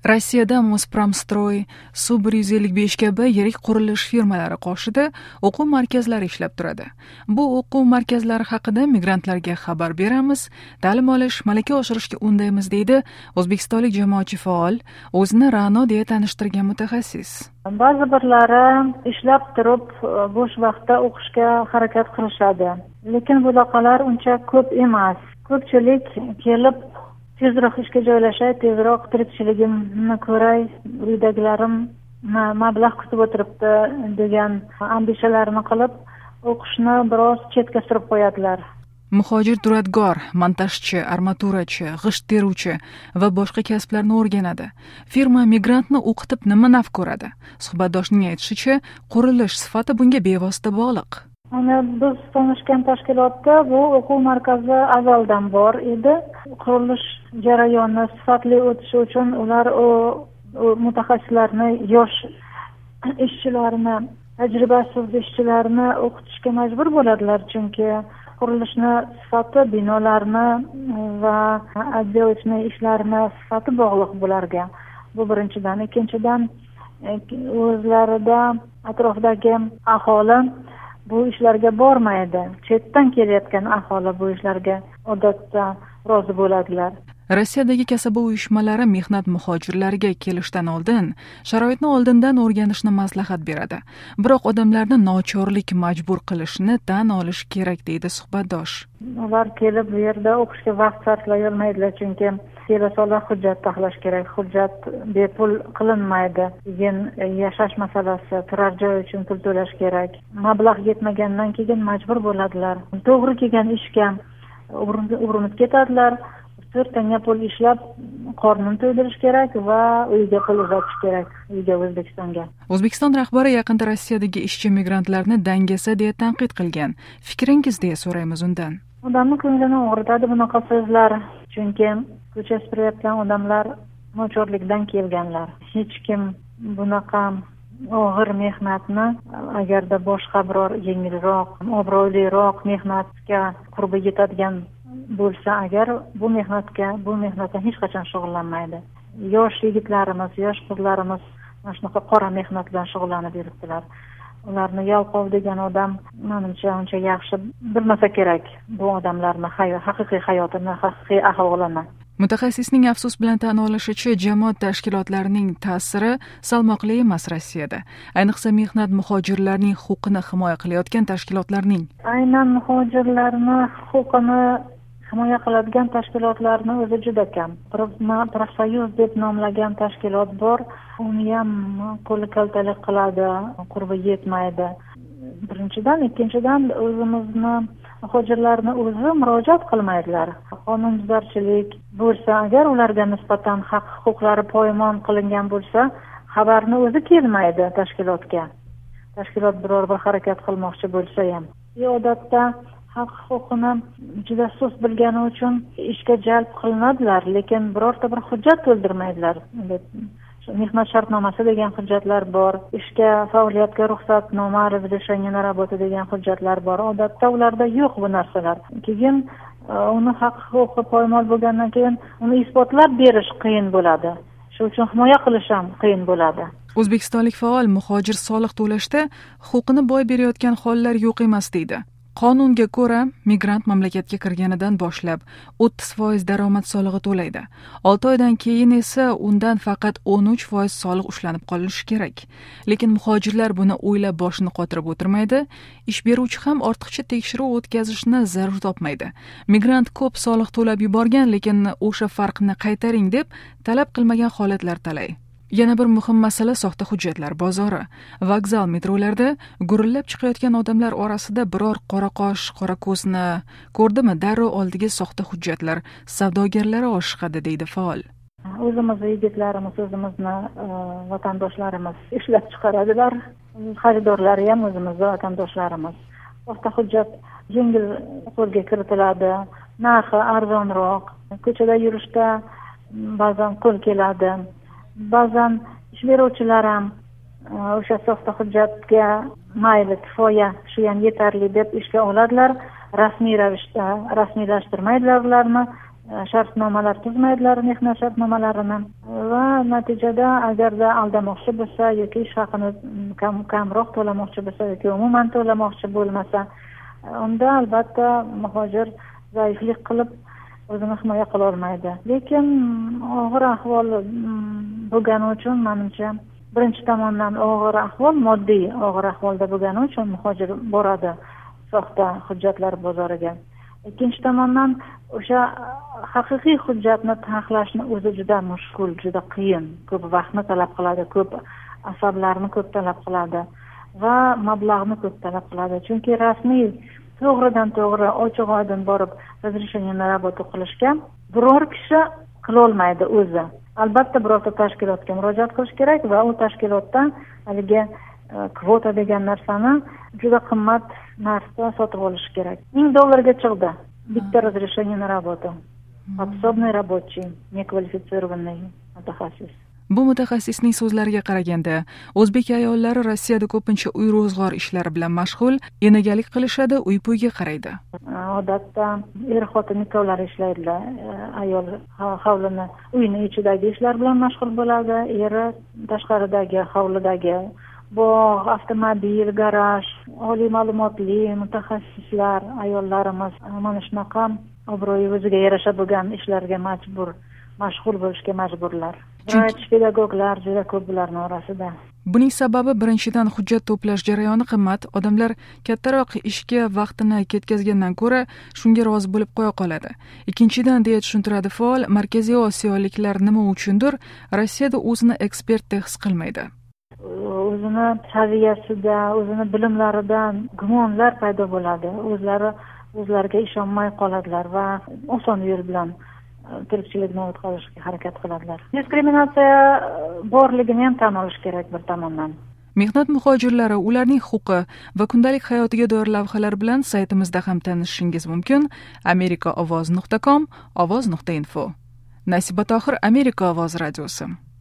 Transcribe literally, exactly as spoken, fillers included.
Rossiyada Mospramstroy, Suv bir yuz ellik besh kabi yirik qurilish firmalari qoshida o'quv markazlari ishlab turadi. Bu o'quv markazlari haqida migrantlarga xabar beramiz, ta'lim olish, malaka oshirishga undaymiz deydi o'zbekistonlik jamoatchi faol, o'zini Ra'no deya tanishtirgan mutaxassis. Ba'zi birlari ishlab turib bo'sh vaqtda o'qishga harakat qilishadi, lekin bunaqalar uncha ko'p emas. Ko'pchilik kelib tezroq ishga joylashay, tezroq tirikchiligimni ko'ray, uydagilarim mablag' kutib o'tiribdi degan ambitsiyalarini qilib, o'qishni biroz chetga surib qo'yadilar. Muhojir duradgor, montajchi, armaturachi, g'isht teruvchi va boshqa kasblarni o'rganadi. Firma migrantni o'qitib nima naf ko'radi? Suhbatdoshning aytishicha, qurilish sifati bunga bevosita bog'liq. Ana biz tanishgan tashkilotda bu o'quv markazi avvaldan bor edi. Qurilish jarayoni sifatli o'tishi uchun ular o, o mutaxassislarni, yosh ishchilarni, tajribasiz ishchilarni o'qitishga majbur bo'ladilar, chunki qurilishni sifati, binolarni va отделочный ishlarni sifati bog'liq bularga. Bu birinchidan. Ikkinchidan, o'zlarida atrofdagi aholi bu ishlarga bormaydi. Chetdan kelayotgan aholi bu ishlarga odatda rozi bo'ladilar. Rossiyadagi kasaba uyushmalari mehnat muhojirlariga kelishdan oldin sharoitni oldindan o'rganishni maslahat beradi. Biroq odamlarni nochorlik majbur qilishni tan olish kerak deydi suhbatdosh. Ular kelib bu yerda o'qishga vaqt sarflay olmaydilar, chunki kelasolar hujjat taxlash kerak. Hujjat bepul qilinmaydi. Keyin yashash masalasi, turar joy uchun pul to'lash kerak. Mablag' yetmagandan keyin majbur bo'ladilar. To'g'ri kelgan ishga urinib ketadilar. to'rtanga pul ishlab qornini to'ydirish kerak va uyga pul uzatish kerak, uyga O'zbekistonga. O'zbekiston rahbari yaqinda Rossiyadagi ishchi migrantlarni dangasa deya tanqid qilgan. Fikringiz deya so'raymiz undan. Odamning ko'nglini og'ritadi bunaqa so'zlar, chunki ko'cha supurayotgan odamlar nochorlikdan kelganlar. Hech kim bunaqa og'ir mehnatni agarda boshqa biror yengilroq, obro'liroq mehnatga qurbi yetadigan bo'lsa agar, bu mehnatga, bu mehnatdan hech qachon shug'ullanmaydi. Yosh yigitlarimiz, yosh qizlarimiz mana shunaqa qora mehnat bilan shug'ullanib yuribdilar. Ularni yalqov degan odam menimcha uncha yaxshi bilmasa kerak bu odamlarni haqiqiy hayotini, haqiqiy ahvolini. Mutaxassisning afsus bilan tan olishicha, jamoat tashkilotlarining ta'siri salmoqli emas Rossiyada. Ayniqsa mehnat muhojirlarning huquqini himoya qilayotgan tashkilotlarning. Aynan muhojirlarni huquqini himoya qiladigan tashkilotlarni o'zi juda kam. Profsoyuz deb nomlagan tashkilot bor, uni ham qo'li kaltalik qiladi, qurbi yetmaydi. Birinchidan, ikkinchidan o'zimizni muhojirlarni o'zi murojaat qilmaydilar. Qonunbuzarchilik bo'lsa agar, ularga nisbatan haq huquqlari poymon qilingan bo'lsa, xabarni o'zi kelmaydi tashkilotga. Tashkilot biror bir harakat qilmoqchi bo'lsa ham. Odatda haq huquqini juda sust bilgani uchun ishga jalb qilinadilar, lekin birorta bir hujjat to'ldirmaydilar. Mehnat shartnomasi degan hujjatlar bor, ishga faoliyatga ruxsatnoma, разрешение на работу degan hujjatlar bor. Odatda ularda yo'q bu narsalar. Keyin uni haq huquqi poymol bo'lgandan keyin uni isbotlab berish qiyin bo'ladi. Shuning uchun himoya qilish ham qiyin bo'ladi. O'zbekistonlik faol muhojir soliq to'lashda huquqini boy berayotgan hollar yo'q emas deydi. Qonunga ko'ra, migrant mamlakatga kirganidan boshlab o'ttiz foiz daromad solig'i to'laydi. olti oydan keyin esa undan faqat o'n uch foiz soliq ushlanib qolishi kerak. Lekin muhojirlar buni o'ylab boshini qotirib o'tirmaydi. Ish beruvchi ham ortiqcha tekshiruv o'tkazishni zarur topmaydi. Migrant ko'p soliq to'lab yuborgan, lekin o'sha farqni qaytaring deb talab qilmagan holatlar talay. Yana bir muhim masala soxta hujjatlar bozori. Vokzal, metrolarda gurillab chiqayotgan odamlar orasida biror qora qosh, qora ko'zni ko'rdimi, darrov oldiga soxta hujjatlar savdogarlari oshiqadi deydi faol. O'zimizni yigitlarimiz, o'zimizni vatandoshlarimiz ishlab chiqaradilar. Xaridorlari ham o'zimizni vatandoshlarimiz. Soxta hujjat yengil qo'lga kiritiladi, narxi arzonroq, ko'chada yurishda ba'zan qo'l keladi. Ba'zan ish beruvchilar ham o'sha soxta hujjatga mayli, kifoya, shu ham yetarli deb ishga oladilar. Rasmiy ravishda rasmiylashtirmaydilar ularni. shartnomalar tuzmaydilar, mehnat shartnomalarini va natijada agarda aldamoqchi bo'lsa yoki ish haqini kam kamroq to'lamoqchi bo'lsa yoki umuman to'lamoqchi bo'lmasa, unda albatta muhojir zaiflik qilib o'zini himoya qila olmaydi. Lekin og'ir ahvol bo'lgani uchun menimcha birinchi tomondan og'ir ahvol moddiy og'ir ahvolda bo'lgani uchun muhojir boradi soxta hujjatlar bozoriga. Ikkinchi tomondan o'sha haqiqiy hujjatni taqiqlashni o'zi juda mushkul, juda qiyin, ko'p vaqtni talab qiladi, ko'p asablarni ko'p talab qiladi va mablag'ni ko'p talab qiladi. Chunki rasmiy to'g'ridan to'g'ri ochiq oydin borib разрешение на работу qilishga biror kishi qila olmaydi o'zi. Albatta birorta tashkilotga murojaat qilish kerak va u tashkilotdan haligi kvota degan narsani juda qimmat narxda sotib olish kerak. ming dollarga chiqdi bitta разрешение на работу. Подсобный рабочий, неквалифицированный mutaxassis. Bu mutaxassisning so'zlariga qaraganda, o'zbek ayollari Rossiyada ko'pincha uy ro'zg'or ishlari bilan mashg'ul, enagalik qilishadi, uy-poyga qaraydi. Odatda er xotin ikkovlari ishlaydilar. Ayol hovlini, uyning ichidagi ishlar bilan mashg'ul bo'ladi, eri tashqaridagi, hovlidagi bog', avtomobil, garaj, oliy ma'lumotli mutaxassislar ayollarimiz mana shunaqa obro'yi o'ziga yarasha bo'lgan ishlarga majbur, mashg'ul bo'lishga majburlar. Vrach, pedagoglar juda ko'p bularning orasida. Buning sababi birinchidan hujjat to'plash jarayoni qimmat, odamlar kattaroq ishga vaqtini ketkazgandan ko'ra shunga rozi bo'lib qo'ya qoladi. Ikkinchidan, deya tushuntiradi faol, Markaziy Osiyoliklar nima uchundir Rossiyada o'zini ekspertdek his qilmaydi. O'zini saviyasida, o'zini bilimlaridan gumonlar paydo bo'ladi. O'zlari o'zlariga ishonmay qoladilar va oson yo'l bilan tirikchilikni o'tkazishga harakat qiladilar. Diskriminatsiya borligini ham tan olish kerak bir tomondan. Mehnat muhojirlari, ularning huquqi va kundalik hayotiga doir lavhalar bilan saytimizda ham tanishishingiz mumkin. amerika ovoz nuqta com, ovoz nuqta info. Nasiba Tohir, Amerika Ovoz radiosi.